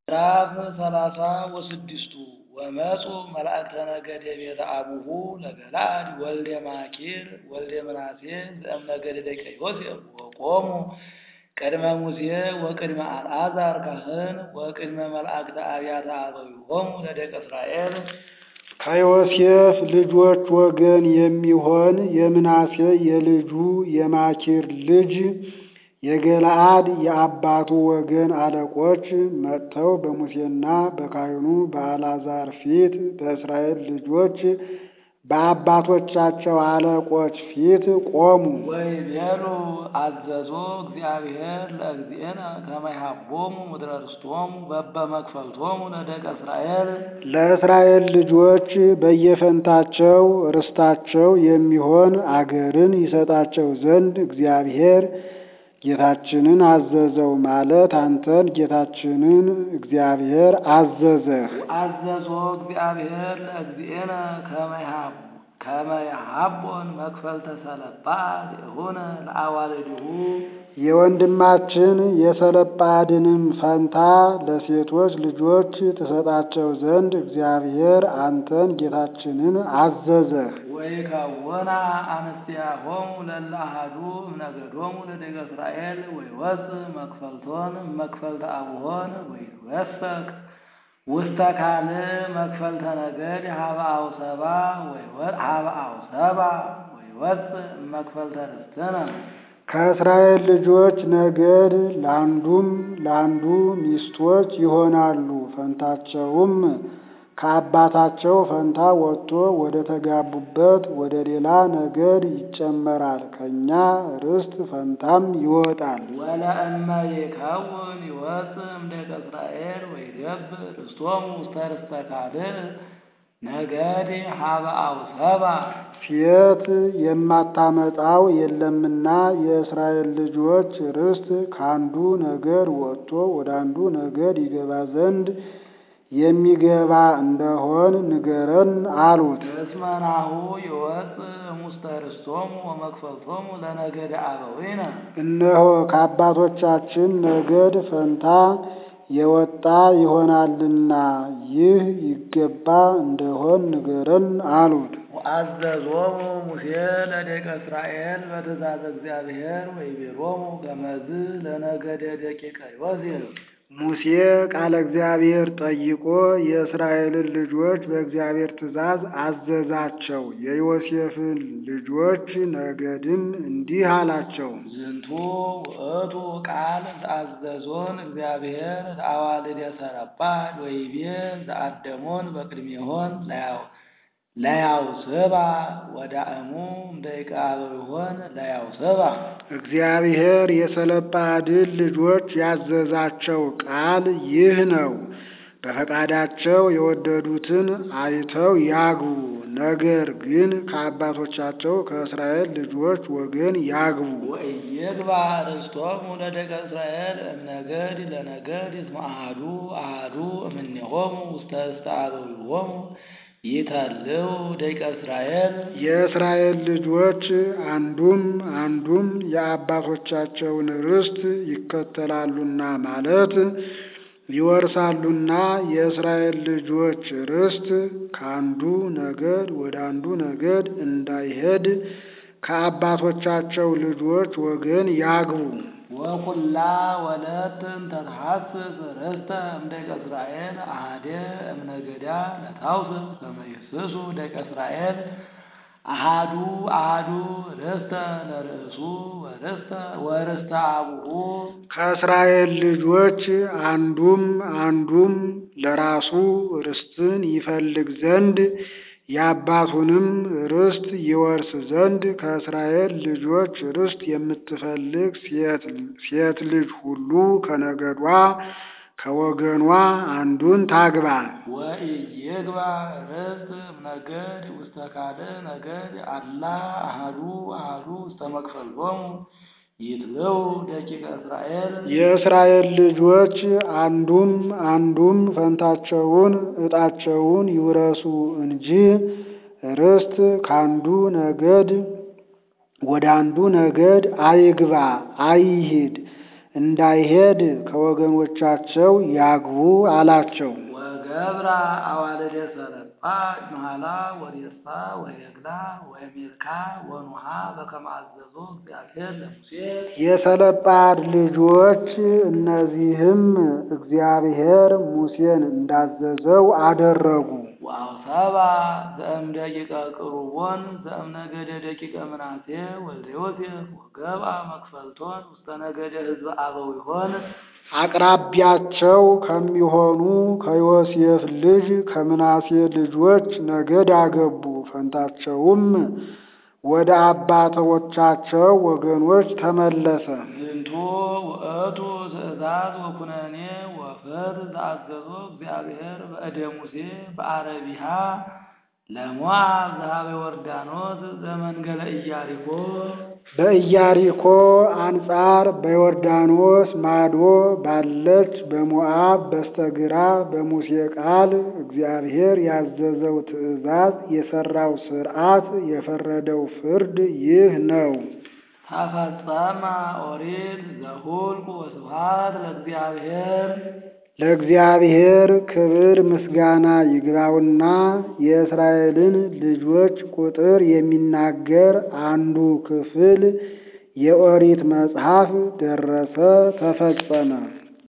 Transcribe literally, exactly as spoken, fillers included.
ምዕራፍ ሰላሳ ወስድስቱ ወመፁ መላእክተ ነገደ ቤተ አቡሁ ለገለዓድ ወልደ ማኪር ወልደ ምናሴ ዘእምነገደ ደቂቀ ዮሴፍ ወቆሙ ቅድመ ሙሴ ወቅድመ አልዓዛር ካህን ወቅድመ መላእክተ አብያተ አበዊሆሙ ለደቂቀ እስራኤል። ከዮሴፍ ልጆች ወገን የሚሆን የምናሴ የልጁ የማኪር ልጅ የገለዓድ የአባቱ ወገን አለቆች መጥተው በሙሴና በካህኑ በአልዓዛር ፊት በእስራኤል ልጆች በአባቶቻቸው አለቆች ፊት ቆሙ። ወይቤሉ አዘዞ እግዚአብሔር ለእግዚእነ ከመ ይሃቦሙ ምድረ ርስቶሙ በበመክፈልቶሙ ለደቂቀ እስራኤል። ለእስራኤል ልጆች በየፈንታቸው ርስታቸው የሚሆን አገርን ይሰጣቸው ዘንድ እግዚአብሔር ጌታችንን አዘዘው ማለት አንተን ጌታችንን እግዚአብሔር አዘዘህ። አዘዞ እግዚአብሔር ለእግዚእነ ከመ ይሃቦን መክፈልተ ሰለጰዓድ ይሁነ ለአዋልድሁ። የወንድማችን የሰለጰዓድንም ፈንታ ለሴቶች ልጆች ትሰጣቸው ዘንድ እግዚአብሔር አንተን ጌታችንን አዘዘህ። ወይከውና አንስቲያሆሙ ለእለ አሐዱ እምነገዶሙ ለደቂቀ እስራኤል ወይወፅእ መክፈልቶን እመክፈልተ አቡሆን ወይትወሰክ ውስተ ካልእ መክፈልተ ነገድ ሀበ አውሰባ ሀበ አውሰባ ወይወፅእ እመክፈልተ ርስትነ። ከእስራኤል ልጆች ነገድ ለአንዱም ለአንዱ ሚስቶች ይሆናሉ። ፈንታቸውም ከአባታቸው ፈንታ ወጥቶ ወደ ተጋቡበት ወደ ሌላ ነገድ ይጨመራል። ከእኛ ርስት ፈንታም ይወጣል። ወለእመ ይከውን ይወፅእ እምደቂቀ እስራኤል ወይገብር ርስቶሙ ውስተ ርስተ ካልእ ነገድ ሀበ አውሰባ። ሴት የማታመጣው የለምና የእስራኤል ልጆች ርስት ከአንዱ ነገድ ወጥቶ ወደ አንዱ ነገድ ይገባ ዘንድ የሚገባ እንደሆን ንገረን አሉት። እስመ ናሁ ይወፅእ እሙስተ ርስቶሙ ወመክፈልቶሙ ለነገደ አበዊነ። እነሆ ከአባቶቻችን ነገድ ፈንታ የወጣ ይሆናልና ይህ ይገባ እንደሆን ንገረን አሉት። ወአዘዞሙ ሙሴ ለደቂቀ እስራኤል በትእዛዘ እግዚአብሔር ወይቤሎሙ ከመዝ ለነገደ ደቂቀ ዮሴፍ። ሙሴ ቃለ እግዚአብሔር ጠይቆ የእስራኤልን ልጆች በእግዚአብሔር ትእዛዝ አዘዛቸው። የዮሴፍን ልጆች ነገድም እንዲህ አላቸው። ዝንቱ ውእቱ ቃል ዘአዘዞን እግዚአብሔር ለአዋልደ ሰለጰዓድ ወይቤ ዘአደሞን በቅድሜሆን ለያውስባ ወዳእሙ እምደቂቀ አበዊሆን ለያውስባ። እግዚአብሔር የሰለጰዓድን ልጆች ያዘዛቸው ቃል ይህ ነው። በፈቃዳቸው የወደዱትን አይተው ያግቡ፣ ነገር ግን ከአባቶቻቸው ከእስራኤል ልጆች ወገን ያግቡ። ወኢይግባ ርስቶሙ ለደቂቀ እስራኤል እምነገድ ለነገድ እስመ አሐዱ አሐዱ እምኔሆሙ ውስተ ርስተ አበዊሆሙ ይተልው ደቂቀ እስራኤል። የእስራኤል ልጆች አንዱም አንዱም የአባቶቻቸውን ርስት ይከተላሉና ማለት ይወርሳሉና የእስራኤል ልጆች ርስት ከአንዱ ነገድ ወደ አንዱ ነገድ እንዳይሄድ ከአባቶቻቸው ልጆች ወገን ያግቡ። ወኩላ ወለት ተትሐስስ ርስተ እምደቂቀ እስራኤል አሐደ እምነገዳ ለታውስብ ከመ ይሕስሱ ደቂቀ እስራኤል አሐዱ አሐዱ ርስተ ለርእሱ ወርስተ ወርስተ አቡሁ። ከእስራኤል ልጆች አንዱም አንዱም ለራሱ ርስትን ይፈልግ ዘንድ የአባቱንም ርስት ይወርስ ዘንድ ከእስራኤል ልጆች ርስት የምትፈልግ ሴት ልጅ ሁሉ ከነገዷ ከወገኗ አንዱን ታግባ። ወኢይግባ ርስት እምነገድ ውስተ ካልእ ነገድ አላ አሐዱ አሐዱ ውስተ መክፈልቶሙ ይትልው ደቂቀ እስራኤል። የእስራኤል ልጆች አንዱም አንዱም ፈንታቸውን ዕጣቸውን ይውረሱ እንጂ ርስት ካንዱ ነገድ ወደ አንዱ ነገድ አይግባ አይሂድ። እንዳይሄድ ከወገኖቻቸው ያግቡ አላቸው። ወገብራ አዋልደ ሰለጳድ መሐላ ወሬሳ ወሄግላ ወሚልካ ወኑሃ በከመ አዘዞ እግዚአብሔር ለሙሴ። የሰለጳድ ልጆች እነዚህም እግዚአብሔር ሙሴን እንዳዘዘው አደረጉ። ወአውሰባ ዘእምደቂቀ ቅሩቦን ዘእምነገደ ደቂቀ ምናሴ ወልደ ዮሴፍ ወገብአ መክፈልቶን ውስተ ነገደ ሕዝበ አበዊሆን። አቅራቢያቸው ከሚሆኑ ከዮሴፍ ልጅ ከምናሴ ልጆች ነገድ አገቡ። ፈንታቸውም ወደ አባቶቻቸው ወገኖች ተመለሰ። ዝንቱ ውእቱ ትእዛዝ ወኩነኔ ወፍርድ ዘአዘዞ እግዚአብሔር በእደ ሙሴ በአረቢሃ ለሞዓብ ዘኀበ ዮርዳኖስ ዘመንገለ ኢያሪኮ። በኢያሪኮ አንጻር በዮርዳኖስ ማዶ ባለች በሞዓብ በስተግራ በሙሴ ቃል እግዚአብሔር ያዘዘው ትእዛዝ የሰራው ሥርዓት የፈረደው ፍርድ ይህ ነው። ተፈጸመ ኦሪት ዘኍልቍ ወስብሐት ለእግዚአብሔር። ለእግዚአብሔር ክብር ምስጋና ይግባውና የእስራኤልን ልጆች ቁጥር የሚናገር አንዱ ክፍል የኦሪት መጽሐፍ ደረሰ፣ ተፈጸመ።